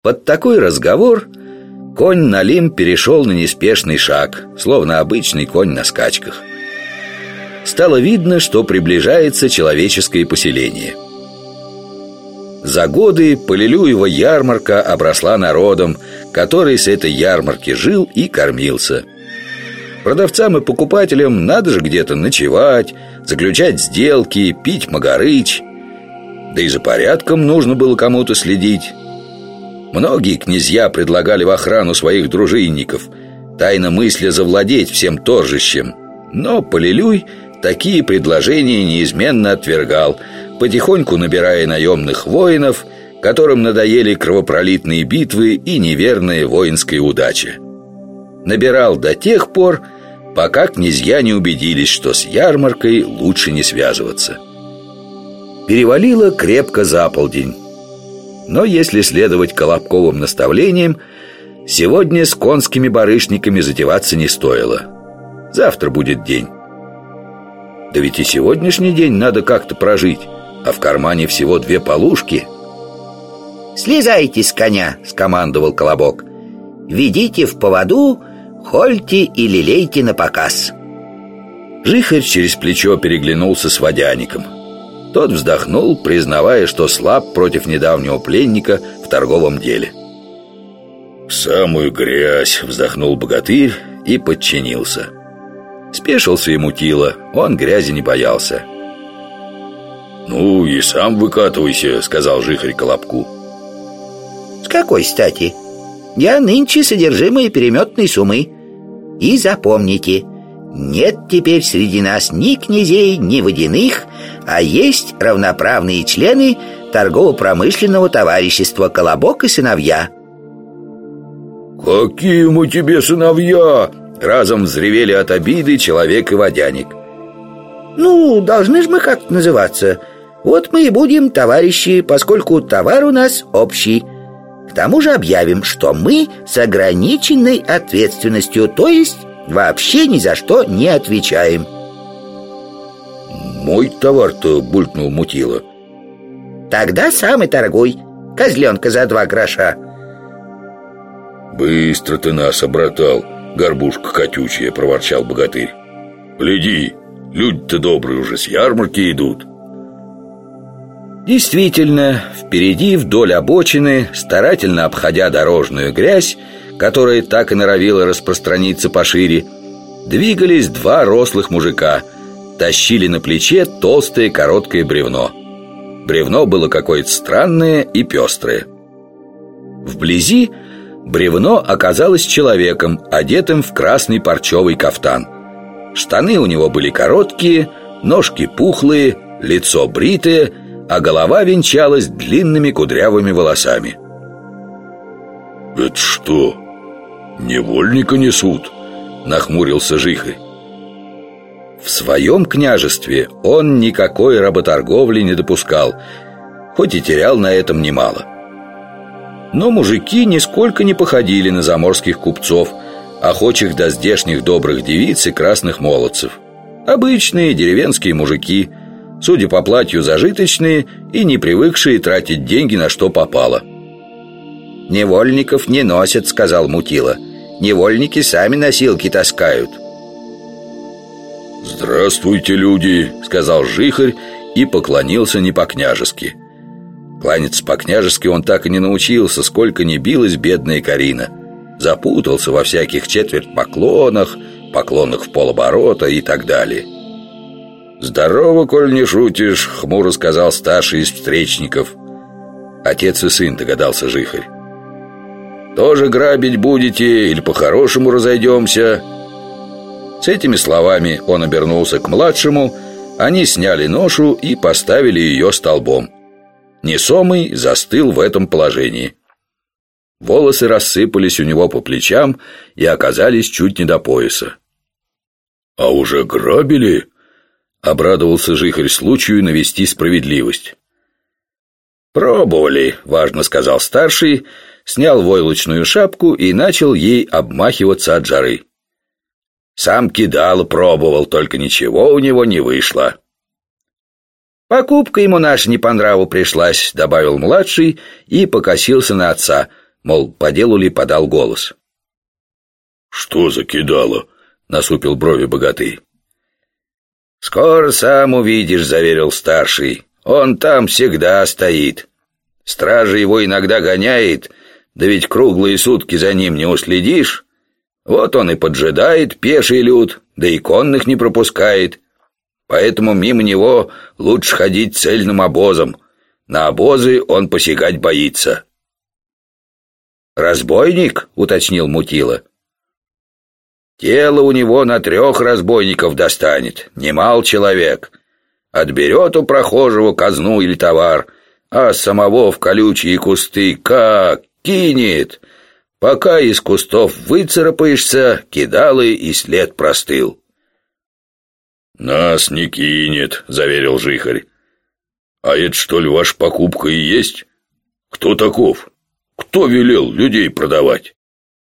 Под такой разговор конь Налим перешел на неспешный шаг, словно обычный конь на скачках. Стало видно, что приближается человеческое поселение. За годы Полилюева ярмарка обросла народом, который с этой ярмарки жил и кормился. Продавцам и покупателям надо же где-то ночевать, заключать сделки, пить магарыч. Да и за порядком нужно было кому-то следить. Многие князья предлагали в охрану своих дружинников, тайно мысля завладеть всем торжищем. Но Полилюй такие предложения неизменно отвергал, потихоньку набирая наемных воинов, которым надоели кровопролитные битвы и неверная воинская удача. Набирал до тех пор, пока князья не убедились, что с ярмаркой лучше не связываться. Перевалило крепко за полдень. Но если следовать Колобковым наставлениям, сегодня с конскими барышниками затеваться не стоило. Завтра будет день. Да ведь и сегодняшний день надо как-то прожить, а в кармане всего 2 полушки. «Слезайте с коня», — скомандовал Колобок. «Ведите в поводу, хольте и лелейте напоказ». Жихарь через плечо переглянулся с водяником. Тот вздохнул, признавая, что слаб против недавнего пленника в торговом деле. «В самую грязь!» — вздохнул богатырь и подчинился. Спешился ему Мутила, он грязи не боялся. «Ну и сам выкатывайся», — сказал Жихарь Колобку. «С какой стати? Я нынче содержимое переметной суммы. И запомните, нет теперь среди нас ни князей, ни водяных, а есть равноправные члены торгово-промышленного товарищества «Колобок и сыновья». «Какие мы тебе сыновья?» Разом взревели от обиды человек и водяник. «Ну, должны же мы как-то называться. Вот мы и будем товарищи, поскольку товар у нас общий. К тому же объявим, что мы с ограниченной ответственностью, то есть вообще ни за что не отвечаем». «Мой товар-то», — булькнул Мутила. «Тогда сам и торгуй. Козленка за 2 гроша». «Быстро ты нас обратал, горбушка котючая», — проворчал богатырь. «Гляди, люди-то добрые уже с ярмарки идут». Действительно, впереди вдоль обочины, старательно обходя дорожную грязь, которая так и норовила распространиться пошире, двигались 2 рослых мужика, тащили на плече толстое короткое бревно. Бревно было какое-то странное и пестрое. Вблизи бревно оказалось человеком, одетым в красный парчевый кафтан. Штаны у него были короткие, ножки пухлые, лицо бритое, а голова венчалась длинными кудрявыми волосами. «Это что, невольника несут?» — нахмурился Жихарь. В своем княжестве он никакой работорговли не допускал, хоть и терял на этом немало. Но мужики нисколько не походили на заморских купцов, охочих до здешних добрых девиц и красных молодцев. Обычные деревенские мужики, судя по платью, зажиточные и не привыкшие тратить деньги на что попало. «Невольников не носят», — сказал Мутила. «Невольники сами носилки таскают». «Здравствуйте, люди», — сказал Жихарь и поклонился не по-княжески. Кланяться по-княжески он так и не научился, сколько ни билась бедная Карина. Запутался во всяких четверть-поклонах, поклонах в полоборота и так далее. «Здорово, коль не шутишь», — хмуро сказал старший из встречников. Отец и сын, догадался Жихарь. «Тоже грабить будете или по-хорошему разойдемся?» С этими словами он обернулся к младшему. Они сняли ношу и поставили ее столбом. Несомый застыл в этом положении. Волосы рассыпались у него по плечам и оказались чуть не до пояса. «А уже грабили?» — обрадовался Жихарь случаю навести справедливость. «Пробовали», — важно сказал старший, снял войлочную шапку и начал ей обмахиваться от жары. «Сам кидал, пробовал, только ничего у него не вышло». «Покупка ему наша не по нраву пришлась», — добавил младший и покосился на отца. мол, по делу ли подал голос. «Что за кидало?» — насупил брови богатырь. «Скоро сам увидишь», — заверил старший. «Он там всегда стоит. Стража его иногда гоняет, да ведь круглые сутки за ним не уследишь. Вот он и поджидает пеший люд, да и конных не пропускает. Поэтому мимо него лучше ходить цельным обозом. На обозы он посягать боится». «Разбойник?» — уточнил Мутила. «Тело у него на 3 разбойников достанет, немал человек. Отберет у прохожего казну или товар, а самого в колючие кусты как кинет. Пока из кустов выцарапаешься, кидалы и след простыл». «Нас не кинет», — заверил жихарь. «А это, что ли, ваша покупка и есть? Кто таков? Кто велел людей продавать?»